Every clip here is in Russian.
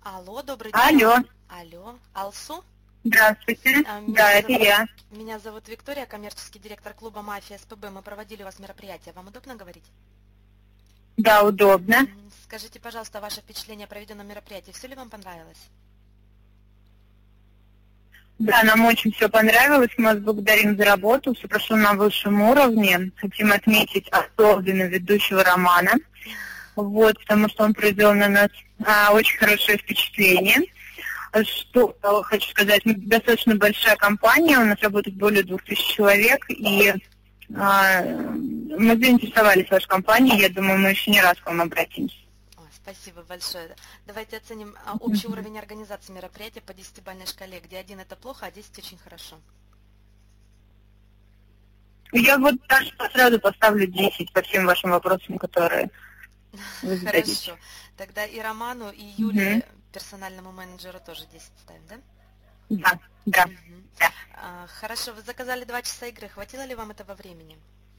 Алло, добрый день. Алло, Алло, Алсу? здравствуйте. Меня Да, это зовут, я. меня зовут Виктория, коммерческий директор клуба «Мафия» СПБ. Мы проводили у вас мероприятие. Вам удобно говорить? Да, удобно. Скажите, пожалуйста, ваше впечатление о проведенном мероприятии. Все ли вам понравилось? Да, нам очень все понравилось. Мы вас благодарим за работу. Все прошло на высшем уровне. Хотим отметить особенно ведущего Романа. Вот, потому что он произвел на нас очень хорошее впечатление. Что хочу сказать, мы достаточно большая компания, у нас работает более 2000 человек, и мы заинтересовались вашей компанией. Я думаю, мы еще не раз к вам обратимся. Ой, спасибо большое. Давайте оценим общий уровень организации мероприятия по 10-бальной шкале, где 1 это плохо, а 10 очень хорошо. Я вот даже сразу поставлю 10 по всем вашим вопросам, которые вы зададите. Хорошо. Тогда и Роману, и Юле, персональному менеджеру, тоже 10 ставим, да? Да, да, Мгм. да. Хорошо, вы заказали 2 часа игры. Хватило ли вам этого времени?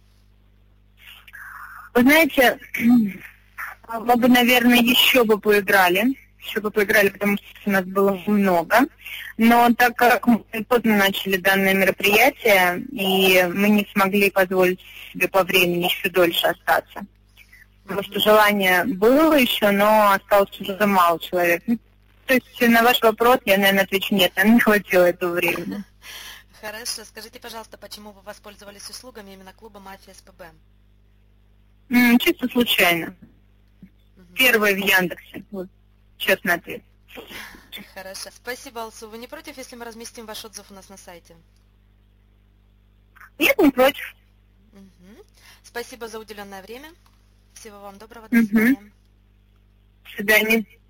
Вы знаете, мы бы, наверное, еще бы поиграли, потому что у нас было много. Но так как мы поздно начали данное мероприятие, и мы не смогли позволить себе по времени еще дольше остаться. Потому что желание было еще, но осталось уже мало человек. То есть на ваш вопрос я, наверное, отвечу нет, нам не хватило этого времени. Хорошо. Скажите, пожалуйста, почему вы воспользовались услугами именно клуба «Мафия» СПБ? Чисто случайно. Первое в Яндексе. Вот, честный ответ. Хорошо. Спасибо, Алсу. Вы не против, если мы разместим ваш отзыв у нас на сайте? Нет, не против. Спасибо за уделенное время. Всего вам доброго. До свидания. До свидания.